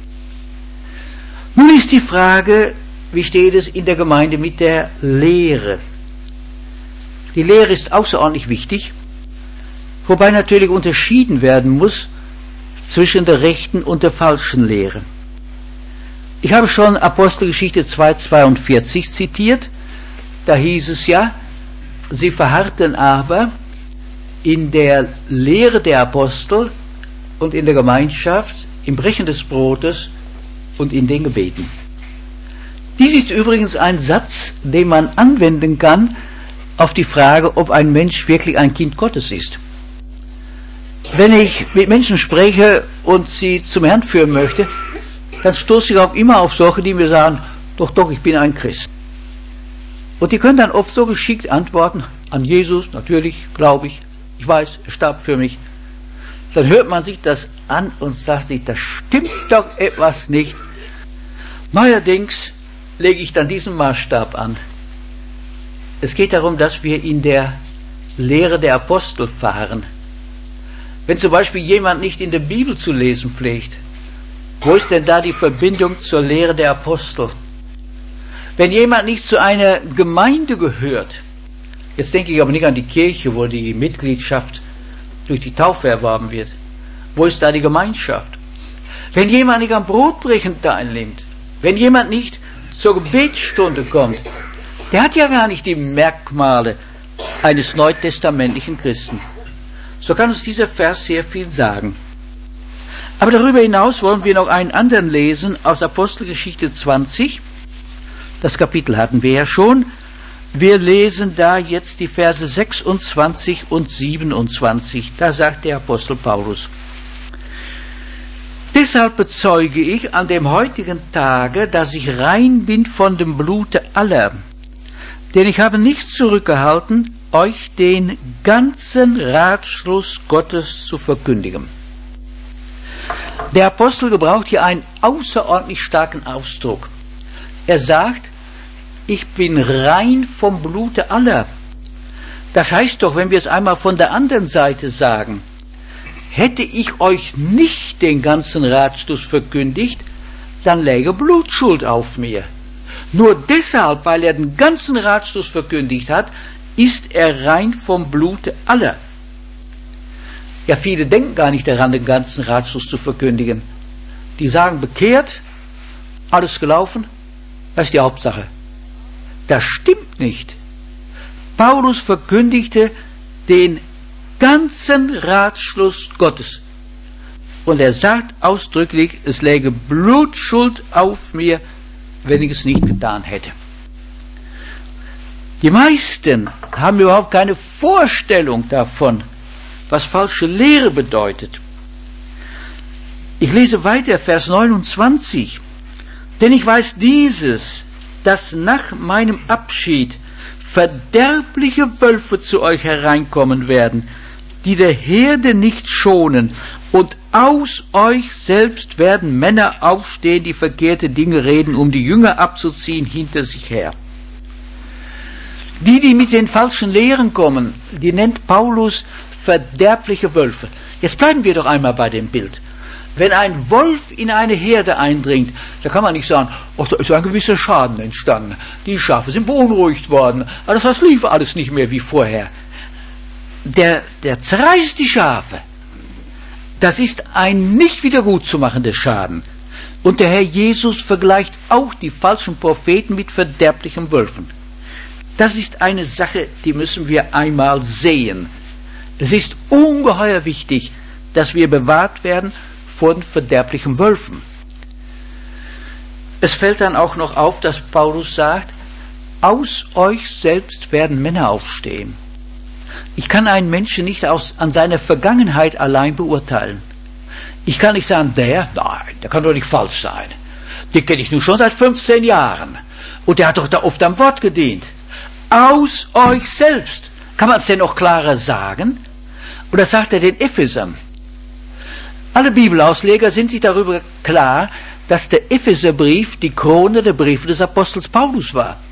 Nun ist die Frage, wie steht es in der Gemeinde mit der Lehre? Die Lehre ist außerordentlich wichtig, wobei natürlich unterschieden werden muss zwischen der rechten und der falschen Lehre. Ich habe schon Apostelgeschichte zwei zweiundvierzig zitiert, da hieß es ja, sie verharrten aber in der Lehre der Apostel und in der Gemeinschaft, im Brechen des Brotes und in den Gebeten. Dies ist übrigens ein Satz, den man anwenden kann auf die Frage, ob ein Mensch wirklich ein Kind Gottes ist. Wenn ich mit Menschen spreche und sie zum Herrn führen möchte, dann stoße ich auch immer auf solche, die mir sagen, doch, doch, ich bin ein Christ. Und die können dann oft so geschickt antworten, an Jesus, natürlich, glaube ich, ich weiß, er starb für mich. Dann hört man sich das an und sagt sich, das stimmt doch etwas nicht. Neuerdings lege ich dann diesen Maßstab an. Es geht darum, dass wir in der Lehre der Apostel fahren. Wenn zum Beispiel jemand nicht in der Bibel zu lesen pflegt, wo ist denn da die Verbindung zur Lehre der Apostel? Wenn jemand nicht zu einer Gemeinde gehört, jetzt denke ich aber nicht an die Kirche, wo die Mitgliedschaft durch die Taufe erworben wird. Wo ist da die Gemeinschaft? Wenn jemand nicht am Brotbrechen teilnimmt, wenn jemand nicht zur Gebetsstunde kommt, der hat ja gar nicht die Merkmale eines neutestamentlichen Christen. So kann uns dieser Vers sehr viel sagen. Aber darüber hinaus wollen wir noch einen anderen lesen aus Apostelgeschichte zwanzig. Das Kapitel hatten wir ja schon. Wir lesen da jetzt die Verse sechsundzwanzig und siebenundzwanzig. Da sagt der Apostel Paulus: Deshalb bezeuge ich an dem heutigen Tage, dass ich rein bin von dem Blute aller, denn ich habe nichts zurückgehalten, euch den ganzen Ratschluss Gottes zu verkündigen. Der Apostel gebraucht hier einen außerordentlich starken Ausdruck. Er sagt, ich bin rein vom Blute aller. Das heißt doch, wenn wir es einmal von der anderen Seite sagen, hätte ich euch nicht den ganzen Ratschluss verkündigt, dann läge Blutschuld auf mir. Nur deshalb, weil er den ganzen Ratschluss verkündigt hat, ist er rein vom Blute aller. Ja, viele denken gar nicht daran, den ganzen Ratschluss zu verkündigen. Die sagen, bekehrt, alles gelaufen, das ist die Hauptsache. Das stimmt nicht. Paulus verkündigte den ganzen Ratschluss Gottes. Und er sagt ausdrücklich, es läge Blutschuld auf mir, wenn ich es nicht getan hätte. Die meisten haben überhaupt keine Vorstellung davon, was falsche Lehre bedeutet. Ich lese weiter, Vers neunundzwanzig. Denn ich weiß dieses, dass nach meinem Abschied verderbliche Wölfe zu euch hereinkommen werden, die der Herde nicht schonen, und aus euch selbst werden Männer aufstehen, die verkehrte Dinge reden, um die Jünger abzuziehen hinter sich her. Die, die mit den falschen Lehren kommen, die nennt Paulus verderbliche Wölfe. Jetzt bleiben wir doch einmal bei dem Bild. Wenn ein Wolf in eine Herde eindringt, da kann man nicht sagen, oh, da ist ein gewisser Schaden entstanden. Die Schafe sind beunruhigt worden. Aber das heißt, lief alles nicht mehr wie vorher. Der, der zerreißt die Schafe. Das ist ein nicht wieder gut zu machender Schaden. Und der Herr Jesus vergleicht auch die falschen Propheten mit verderblichen Wölfen. Das ist eine Sache, die müssen wir einmal sehen. Es ist ungeheuer wichtig, dass wir bewahrt werden von verderblichen Wölfen. Es fällt dann auch noch auf, dass Paulus sagt, aus euch selbst werden Männer aufstehen. Ich kann einen Menschen nicht aus, an seiner Vergangenheit allein beurteilen. Ich kann nicht sagen, der, nein, der kann doch nicht falsch sein. Den kenne ich nun schon seit fünfzehn Jahren. Und der hat doch da oft am Wort gedient. Aus euch selbst. Kann man es denn noch klarer sagen? Oder sagt er den Ephesern? Alle Bibelausleger sind sich darüber klar, dass der Epheserbrief die Krone der Briefe des Apostels Paulus war.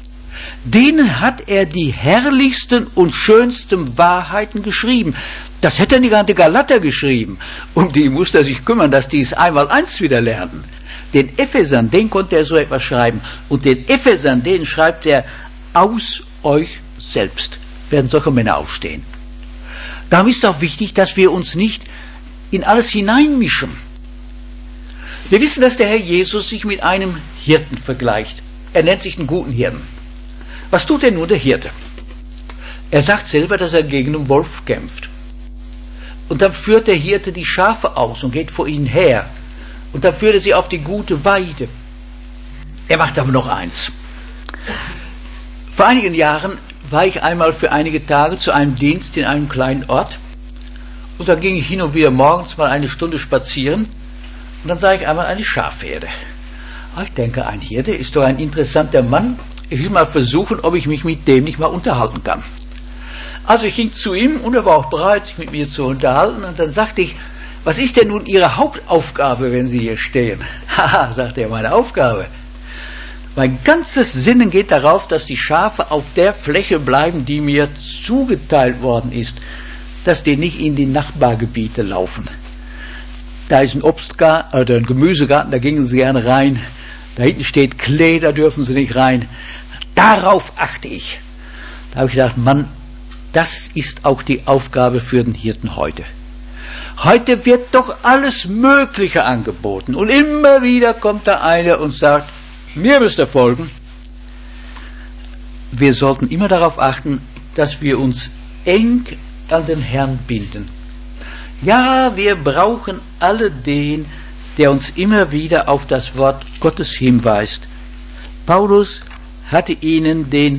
Denen hat er die herrlichsten und schönsten Wahrheiten geschrieben. Das hätte er nicht an die Galater geschrieben. Um die musste er sich kümmern, dass die es einmal eins wieder lernen. Den Ephesern, denen konnte er so etwas schreiben. Und den Ephesern, denen schreibt er, aus euch selbst werden solche Männer aufstehen. Darum ist auch wichtig, dass wir uns nicht in alles hineinmischen. Wir wissen, dass der Herr Jesus sich mit einem Hirten vergleicht. Er nennt sich einen guten Hirten. Was tut denn nun der Hirte? Er sagt selber, dass er gegen einen Wolf kämpft. Und dann führt der Hirte die Schafe aus und geht vor ihnen her. Und dann führt er sie auf die gute Weide. Er macht aber noch eins. Vor einigen Jahren war ich einmal für einige Tage zu einem Dienst in einem kleinen Ort. Und da ging ich hin und wieder morgens mal eine Stunde spazieren. Und dann sah ich einmal eine Schafherde. Ich denke, ein Hirte ist doch ein interessanter Mann. Ich will mal versuchen, ob ich mich mit dem nicht mal unterhalten kann. Also ich ging zu ihm und er war auch bereit, sich mit mir zu unterhalten. Und dann sagte ich, was ist denn nun Ihre Hauptaufgabe, wenn Sie hier stehen? Haha, sagte er, meine Aufgabe. Mein ganzes Sinnen geht darauf, dass die Schafe auf der Fläche bleiben, die mir zugeteilt worden ist, dass die nicht in die Nachbargebiete laufen. Da ist ein Obstgarten oder ein Gemüsegarten, da gingen sie gerne rein. Da hinten steht Klee, da dürfen sie nicht rein. Darauf achte ich. Da habe ich gedacht, Mann, das ist auch die Aufgabe für den Hirten heute. Heute wird doch alles Mögliche angeboten. Und immer wieder kommt da einer und sagt, mir müsst ihr folgen. Wir sollten immer darauf achten, dass wir uns eng an den Herrn binden. Ja, wir brauchen alle den, der uns immer wieder auf das Wort Gottes hinweist. Paulus hatte ihnen den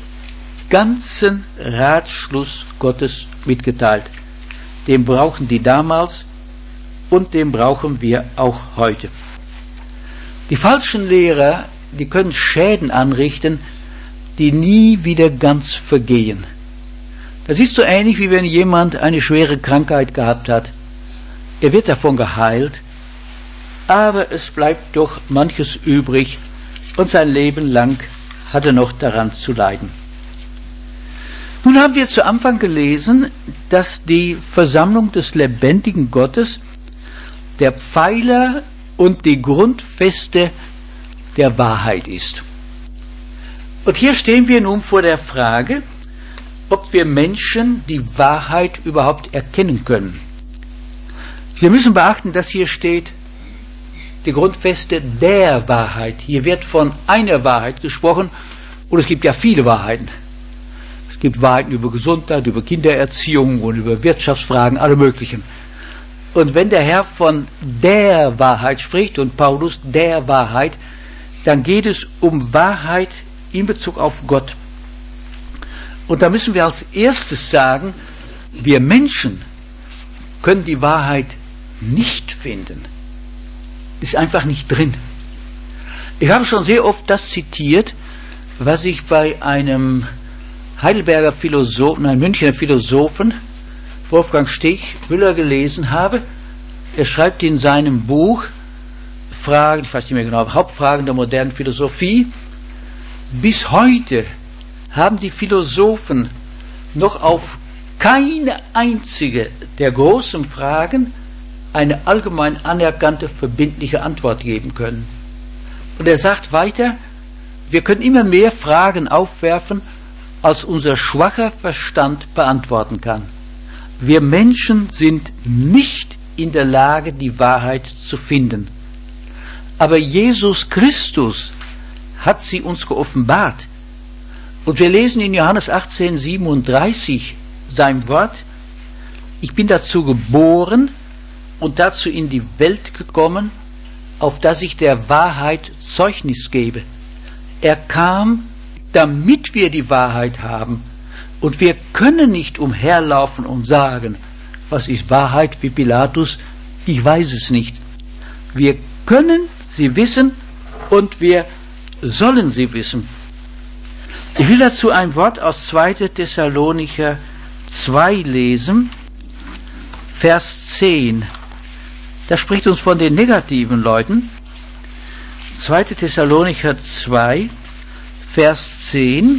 ganzen Ratschluss Gottes mitgeteilt. Den brauchen die damals und den brauchen wir auch heute. Die falschen Lehrer, die können Schäden anrichten, die nie wieder ganz vergehen. Das ist so ähnlich, wie wenn jemand eine schwere Krankheit gehabt hat. Er wird davon geheilt, aber es bleibt doch manches übrig und sein Leben lang hat er noch daran zu leiden. Nun haben wir zu Anfang gelesen, dass die Versammlung des lebendigen Gottes der Pfeiler und die Grundfeste der Wahrheit ist. Und hier stehen wir nun vor der Frage, ob wir Menschen die Wahrheit überhaupt erkennen können. Wir müssen beachten, dass hier steht, die Grundfeste der Wahrheit. Hier wird von einer Wahrheit gesprochen und es gibt ja viele Wahrheiten. Es gibt Wahrheiten über Gesundheit, über Kindererziehung und über Wirtschaftsfragen, alle möglichen. Und wenn der Herr von der Wahrheit spricht und Paulus der Wahrheit, dann geht es um Wahrheit in Bezug auf Gott. Und da müssen wir als erstes sagen, wir Menschen können die Wahrheit nicht finden. Ist einfach nicht drin. Ich habe schon sehr oft das zitiert, was ich bei einem Heidelberger Philosophen, einem Münchner Philosophen, Wolfgang Stich-Müller, gelesen habe. Er schreibt in seinem Buch Fragen, ich weiß nicht mehr genau, Hauptfragen der modernen Philosophie. Bis heute haben die Philosophen noch auf keine einzige der großen Fragen eine allgemein anerkannte, verbindliche Antwort geben können. Und er sagt weiter, wir können immer mehr Fragen aufwerfen, als unser schwacher Verstand beantworten kann. Wir Menschen sind nicht in der Lage, die Wahrheit zu finden. Aber Jesus Christus hat sie uns geoffenbart. Und wir lesen in Johannes achtzehn siebenunddreißig sein Wort, ich bin dazu geboren und dazu in die Welt gekommen, auf dass ich der Wahrheit Zeugnis gebe. Er kam, damit wir die Wahrheit haben. Und wir können nicht umherlaufen und sagen, was ist Wahrheit wie Pilatus? Ich weiß es nicht. Wir können sie wissen und wir sollen sie wissen. Ich will dazu ein Wort aus zweiter Thessalonicher zwei lesen, Vers zehn. Das spricht uns von den negativen Leuten. zweiter Thessalonicher zwei, Vers zehn.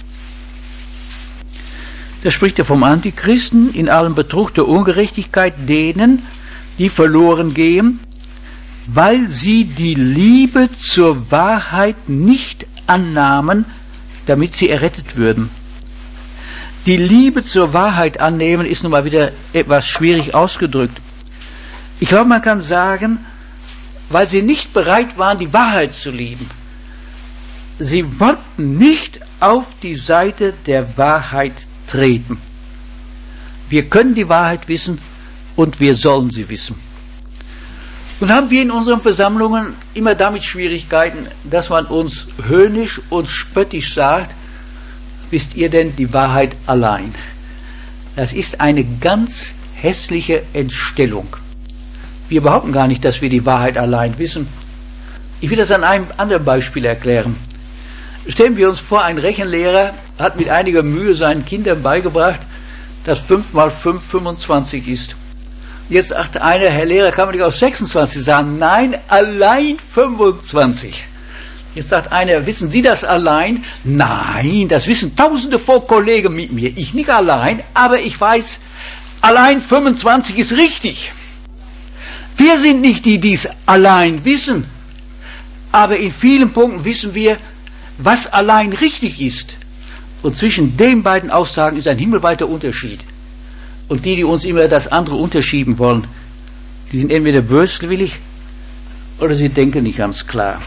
Da spricht er vom Antichristen, in allem Betrug der Ungerechtigkeit denen, die verloren gehen, weil sie die Liebe zur Wahrheit nicht annahmen, damit sie errettet würden. Die Liebe zur Wahrheit annehmen ist nun mal wieder etwas schwierig ausgedrückt. Ich glaube, man kann sagen, weil sie nicht bereit waren, die Wahrheit zu lieben. Sie wollten nicht auf die Seite der Wahrheit treten. Wir können die Wahrheit wissen und wir sollen sie wissen. Nun haben wir in unseren Versammlungen immer damit Schwierigkeiten, dass man uns höhnisch und spöttisch sagt, wisst ihr denn die Wahrheit allein? Das ist eine ganz hässliche Entstellung. Wir behaupten gar nicht, dass wir die Wahrheit allein wissen. Ich will das an einem anderen Beispiel erklären. Stellen wir uns vor, ein Rechenlehrer hat mit einiger Mühe seinen Kindern beigebracht, dass fünf mal fünf fünfundzwanzig ist. Jetzt sagt einer, Herr Lehrer, kann man nicht auf sechsundzwanzig sagen? Nein, allein fünfundzwanzig. Jetzt sagt einer, wissen Sie das allein? Nein, das wissen tausende von Kollegen mit mir. Ich nicht allein, aber ich weiß, allein fünfundzwanzig ist richtig. Wir sind nicht die, die es allein wissen. Aber in vielen Punkten wissen wir, was allein richtig ist. Und zwischen den beiden Aussagen ist ein himmelweiter Unterschied. Und die, die uns immer das andere unterschieben wollen, die sind entweder böswillig oder sie denken nicht ganz klar.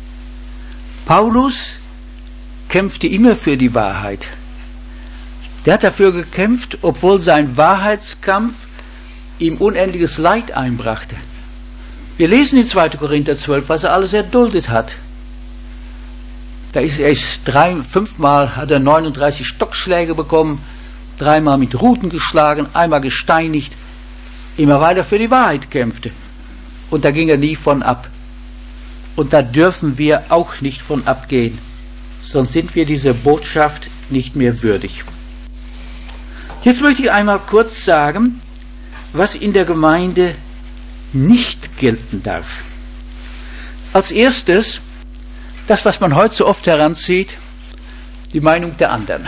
Paulus kämpfte immer für die Wahrheit. Der hat dafür gekämpft, obwohl sein Wahrheitskampf ihm unendliches Leid einbrachte. Wir lesen in zweiter Korinther zwölf, was er alles erduldet hat. Da ist er ist drei, fünfmal hat er neununddreißig Stockschläge bekommen, dreimal mit Ruten geschlagen, einmal gesteinigt, immer weil er für die Wahrheit kämpfte. Und da ging er nie von ab. Und da dürfen wir auch nicht von abgehen, sonst sind wir dieser Botschaft nicht mehr würdig. Jetzt möchte ich einmal kurz sagen, was in der Gemeinde nicht gelten darf. Als erstes, das, was man heute so oft heranzieht, die Meinung der anderen.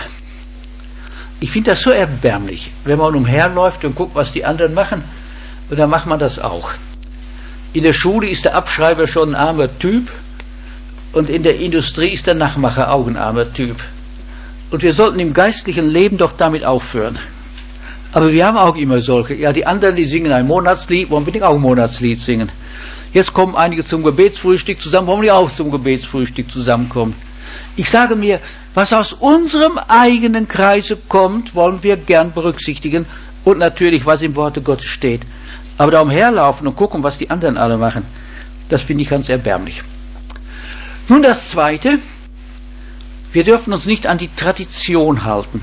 Ich finde das so erbärmlich, wenn man umherläuft und guckt, was die anderen machen, und dann macht man das auch. In der Schule ist der Abschreiber schon ein armer Typ und in der Industrie ist der Nachmacher auch ein armer Typ. Und wir sollten im geistlichen Leben doch damit aufhören. Aber wir haben auch immer solche. Ja, die anderen, die singen ein Monatslied, wollen wir nicht auch ein Monatslied singen. Jetzt kommen einige zum Gebetsfrühstück zusammen, wollen wir auch zum Gebetsfrühstück zusammenkommen. Ich sage mir, was aus unserem eigenen Kreise kommt, wollen wir gern berücksichtigen und natürlich, was im Worte Gottes steht. Aber da umherlaufen und gucken, was die anderen alle machen, das finde ich ganz erbärmlich. Nun das Zweite, wir dürfen uns nicht an die Tradition halten.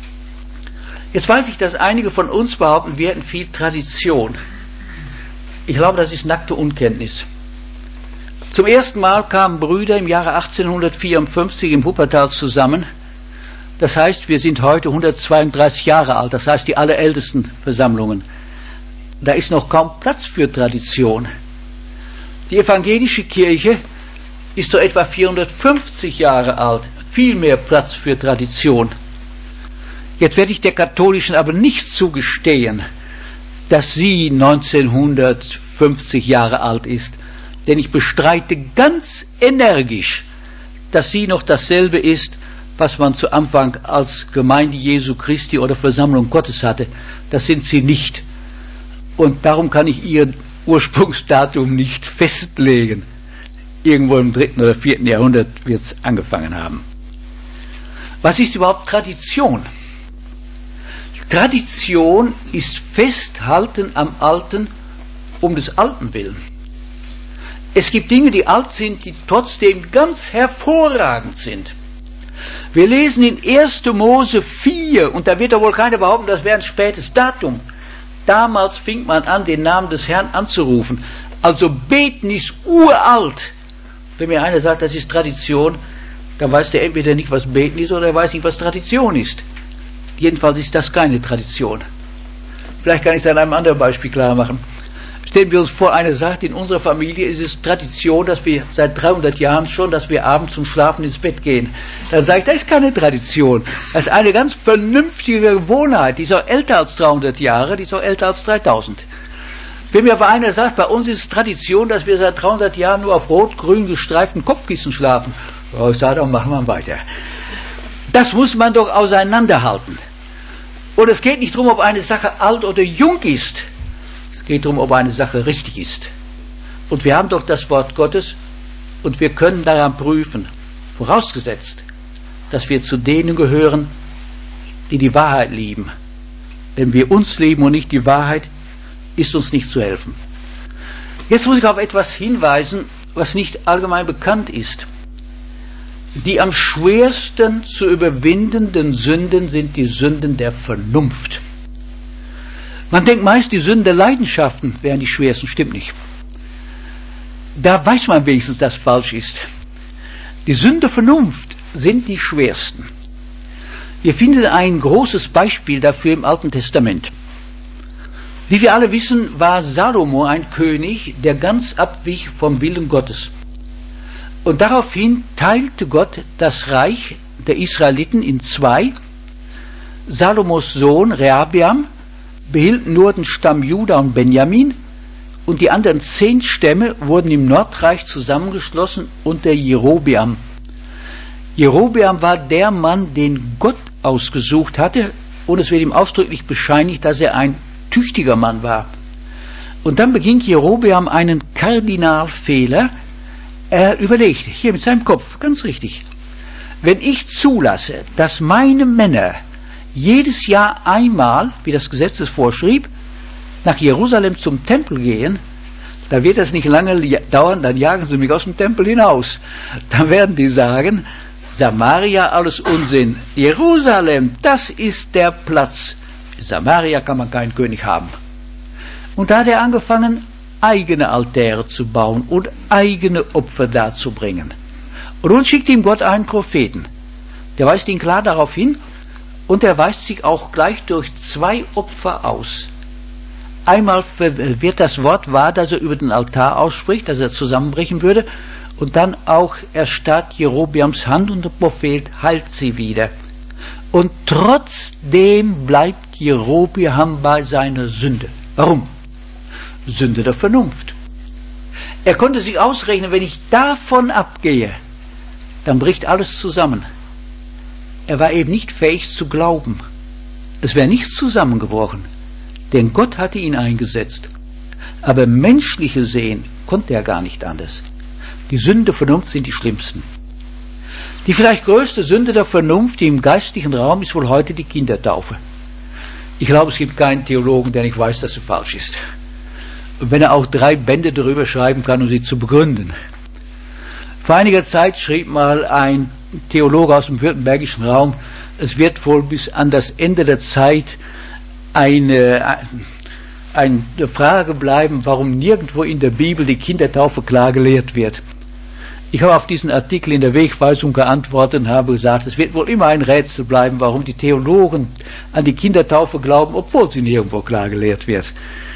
Jetzt weiß ich, dass einige von uns behaupten, wir hätten viel Tradition. Ich glaube, das ist nackte Unkenntnis. Zum ersten Mal kamen Brüder im Jahre achtzehnhundertvierundfünfzig im Wuppertal zusammen. Das heißt, wir sind heute hundertzweiunddreißig Jahre alt, das heißt die allerältesten Versammlungen. Da ist noch kaum Platz für Tradition. Die evangelische Kirche ist so etwa vierhundertfünfzig Jahre alt, viel mehr Platz für Tradition. Jetzt werde ich der katholischen aber nicht zugestehen, dass sie neunzehnhundertfünfzig Jahre alt ist, denn ich bestreite ganz energisch, dass sie noch dasselbe ist, was man zu Anfang als Gemeinde Jesu Christi oder Versammlung Gottes hatte. Das sind sie nicht. Und darum kann ich ihr Ursprungsdatum nicht festlegen. Irgendwo im dritten oder vierten Jahrhundert wird es angefangen haben. Was ist überhaupt Tradition? Tradition ist Festhalten am Alten um des Alten willen. Es gibt Dinge, die alt sind, die trotzdem ganz hervorragend sind. Wir lesen in erster Mose vier, und da wird doch wohl keiner behaupten, das wäre ein spätes Datum. Damals fing man an, den Namen des Herrn anzurufen. Also beten ist uralt. Wenn mir einer sagt, das ist Tradition, dann weiß der entweder nicht, was beten ist, oder er weiß nicht, was Tradition ist. Jedenfalls ist das keine Tradition. Vielleicht kann ich es an einem anderen Beispiel klar machen. Stellen wir uns vor, einer sagt, in unserer Familie ist es Tradition, dass wir seit dreihundert Jahren schon, dass wir abends zum Schlafen ins Bett gehen. Dann sage ich, das ist keine Tradition. Das ist eine ganz vernünftige Gewohnheit. Die ist auch älter als dreihundert Jahre, die ist auch älter als dreitausend. Wenn mir aber einer sagt, bei uns ist es Tradition, dass wir seit dreihundert Jahren nur auf rot-grün gestreiften Kopfkissen schlafen, oh, ich sage, dann machen wir weiter. Das muss man doch auseinanderhalten. Und es geht nicht darum, ob eine Sache alt oder jung ist. Es geht darum, ob eine Sache richtig ist. Und wir haben doch das Wort Gottes und wir können daran prüfen, vorausgesetzt, dass wir zu denen gehören, die die Wahrheit lieben. Wenn wir uns lieben und nicht die Wahrheit, ist uns nicht zu helfen. Jetzt muss ich auf etwas hinweisen, was nicht allgemein bekannt ist. Die am schwersten zu überwindenden Sünden sind die Sünden der Vernunft. Man denkt meist, die Sünden der Leidenschaften wären die schwersten, stimmt nicht. Da weiß man wenigstens, dass es falsch ist. Die Sünden der Vernunft sind die schwersten. Wir finden ein großes Beispiel dafür im Alten Testament. Wie wir alle wissen, war Salomo ein König, der ganz abwich vom Willen Gottes. Und daraufhin teilte Gott das Reich der Israeliten in zwei. Salomos Sohn Rehabeam behielt nur den Stamm Juda und Benjamin und die anderen zehn Stämme wurden im Nordreich zusammengeschlossen unter Jerobeam. Jerobeam war der Mann, den Gott ausgesucht hatte, und es wird ihm ausdrücklich bescheinigt, dass er ein tüchtiger Mann war. Und dann beging Jerobeam einen Kardinalfehler. Er überlegte, hier mit seinem Kopf, ganz richtig, wenn ich zulasse, dass meine Männer jedes Jahr einmal, wie das Gesetz es vorschrieb, nach Jerusalem zum Tempel gehen, dann wird das nicht lange dauern, dann jagen sie mich aus dem Tempel hinaus. Dann werden die sagen, Samaria, alles Unsinn. Jerusalem, das ist der Platz. In Samaria kann man keinen König haben. Und da hat er angefangen, eigene Altäre zu bauen und eigene Opfer darzubringen. Und nun schickt ihm Gott einen Propheten. Der weist ihn klar darauf hin und er weist sich auch gleich durch zwei Opfer aus. Einmal wird das Wort wahr, das er über den Altar ausspricht, dass er zusammenbrechen würde, und dann auch erstarrt Jerobeams Hand und der Prophet heilt sie wieder. Und trotzdem bleibt Jerobeam bei seiner Sünde. Warum? Sünde der Vernunft. Er konnte sich ausrechnen, wenn ich davon abgehe, dann bricht alles zusammen. Er war eben nicht fähig zu glauben. Es wäre nichts zusammengebrochen, denn Gott hatte ihn eingesetzt. Aber menschliche Sehen konnte er gar nicht anders. Die Sünden der Vernunft sind die schlimmsten. Die vielleicht größte Sünde der Vernunft, die im geistlichen Raum, ist wohl heute die Kindertaufe. Ich glaube, es gibt keinen Theologen, der nicht weiß, dass sie falsch ist. Und wenn er auch drei Bände darüber schreiben kann, um sie zu begründen. Vor einiger Zeit schrieb mal ein Theologe aus dem württembergischen Raum, es wird wohl bis an das Ende der Zeit eine, eine Frage bleiben, warum nirgendwo in der Bibel die Kindertaufe klar gelehrt wird. Ich habe auf diesen Artikel in der Wegweisung geantwortet und habe gesagt, es wird wohl immer ein Rätsel bleiben, warum die Theologen an die Kindertaufe glauben, obwohl sie nirgendwo klar gelehrt wird.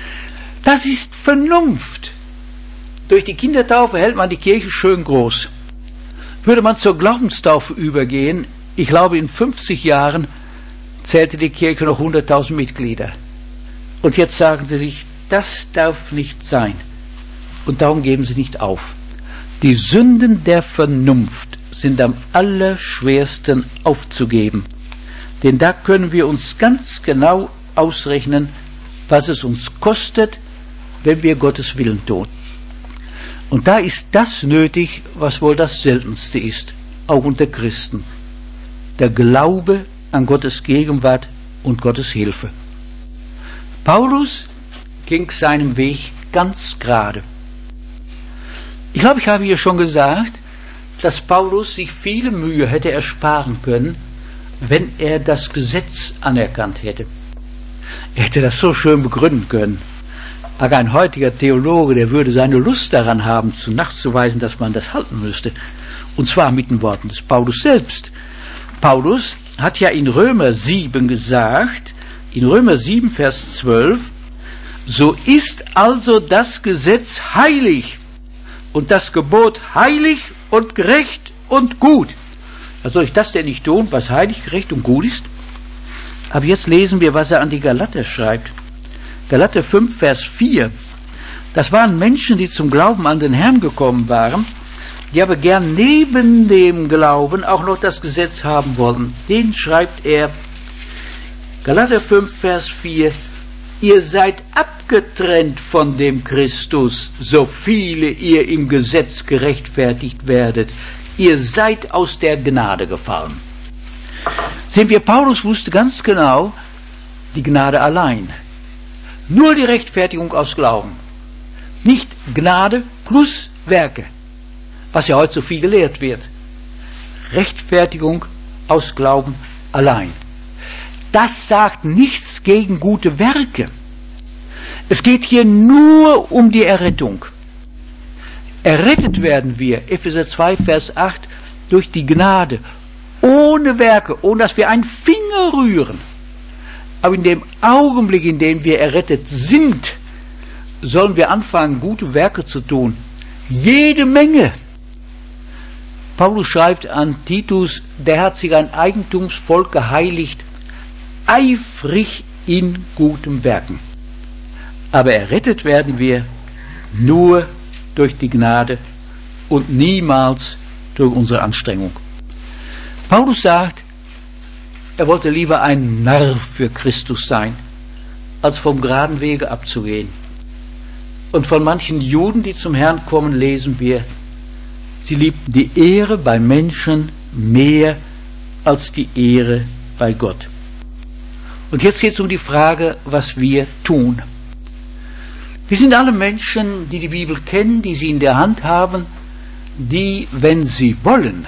Das ist Vernunft. Durch die Kindertaufe hält man die Kirche schön groß. Würde man zur Glaubenstaufe übergehen, ich glaube in fünfzig Jahren zählte die Kirche noch hunderttausend Mitglieder. Und jetzt sagen sie sich, das darf nicht sein. Und darum geben sie nicht auf. Die Sünden der Vernunft sind am allerschwersten aufzugeben. Denn da können wir uns ganz genau ausrechnen, was es uns kostet, wenn wir Gottes Willen tun. Und da ist das nötig, was wohl das Seltenste ist, auch unter Christen. Der Glaube an Gottes Gegenwart und Gottes Hilfe. Paulus ging seinem Weg ganz gerade. Ich glaube, ich habe hier schon gesagt, dass Paulus sich viele Mühe hätte ersparen können, wenn er das Gesetz anerkannt hätte. Er hätte das so schön begründen können. Aber ein heutiger Theologe, der würde seine Lust daran haben, zu nachzuweisen, dass man das halten müsste. Und zwar mit den Worten des Paulus selbst. Paulus hat ja in Römer sieben gesagt, in Römer sieben, Vers zwölf, So ist also das Gesetz heilig und das Gebot heilig und gerecht und gut. Was soll ich das denn nicht tun, was heilig, gerecht und gut ist? Aber jetzt lesen wir, was er an die Galater schreibt. Galater fünf, Vers vier. Das waren Menschen, die zum Glauben an den Herrn gekommen waren, die aber gern neben dem Glauben auch noch das Gesetz haben wollen. Den schreibt er, Galater fünf, Vers vier, ihr seid abgetrennt von dem Christus, so viele ihr im Gesetz gerechtfertigt werdet. Ihr seid aus der Gnade gefallen. Sehen wir, Paulus wusste ganz genau, die Gnade allein. Nur die Rechtfertigung aus Glauben. Nicht Gnade plus Werke, was ja heute so viel gelehrt wird. Rechtfertigung aus Glauben allein. Das sagt nichts gegen gute Werke. Es geht hier nur um die Errettung. Errettet werden wir, Epheser zwei, Vers acht, durch die Gnade, ohne Werke, ohne dass wir einen Finger rühren. Aber in dem Augenblick, in dem wir errettet sind, sollen wir anfangen, gute Werke zu tun. Jede Menge. Paulus schreibt an Titus, der hat sich ein Eigentumsvolk geheiligt, eifrig in guten Werken. Aber errettet werden wir nur durch die Gnade und niemals durch unsere Anstrengung. Paulus sagt, er wollte lieber ein Narr für Christus sein, als vom geraden Wege abzugehen. Und von manchen Juden, die zum Herrn kommen, lesen wir, sie liebten die Ehre bei Menschen mehr als die Ehre bei Gott. Und jetzt geht es um die Frage, was wir tun. Wir sind alle Menschen, die die Bibel kennen, die sie in der Hand haben, die, wenn sie wollen,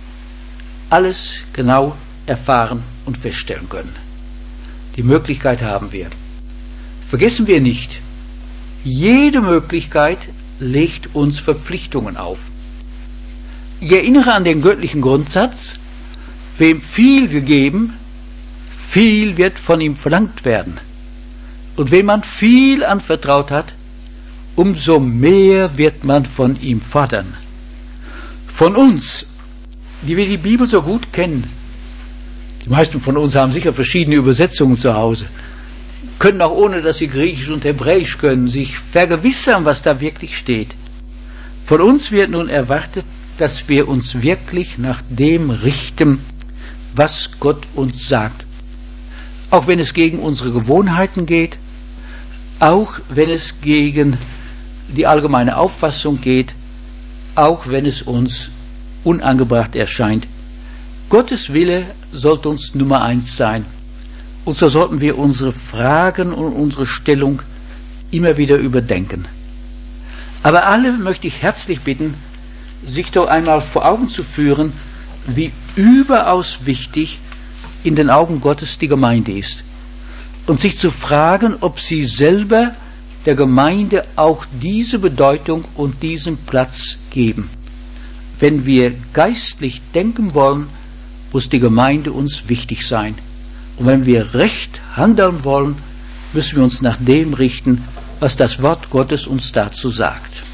alles genau erfahren und feststellen können. Die Möglichkeit haben wir. Vergessen wir nicht, jede Möglichkeit legt uns Verpflichtungen auf. Ich erinnere an den göttlichen Grundsatz, wem viel gegeben, viel wird von ihm verlangt werden. Und wem man viel anvertraut hat, umso mehr wird man von ihm fordern. Von uns, die wir die Bibel so gut kennen, die meisten von uns haben sicher verschiedene Übersetzungen zu Hause, können auch ohne, dass sie Griechisch und Hebräisch können, sich vergewissern, was da wirklich steht. Von uns wird nun erwartet, dass wir uns wirklich nach dem richten, was Gott uns sagt. Auch wenn es gegen unsere Gewohnheiten geht, auch wenn es gegen die allgemeine Auffassung geht, auch wenn es uns unangebracht erscheint. Gottes Wille sollte uns Nummer eins sein. Und so sollten wir unsere Fragen und unsere Stellung immer wieder überdenken. Aber alle möchte ich herzlich bitten, sich doch einmal vor Augen zu führen, wie überaus wichtig in den Augen Gottes die Gemeinde ist. Und sich zu fragen, ob sie selber der Gemeinde auch diese Bedeutung und diesen Platz geben. Wenn wir geistlich denken wollen, muss die Gemeinde uns wichtig sein. Und wenn wir recht handeln wollen, müssen wir uns nach dem richten, was das Wort Gottes uns dazu sagt.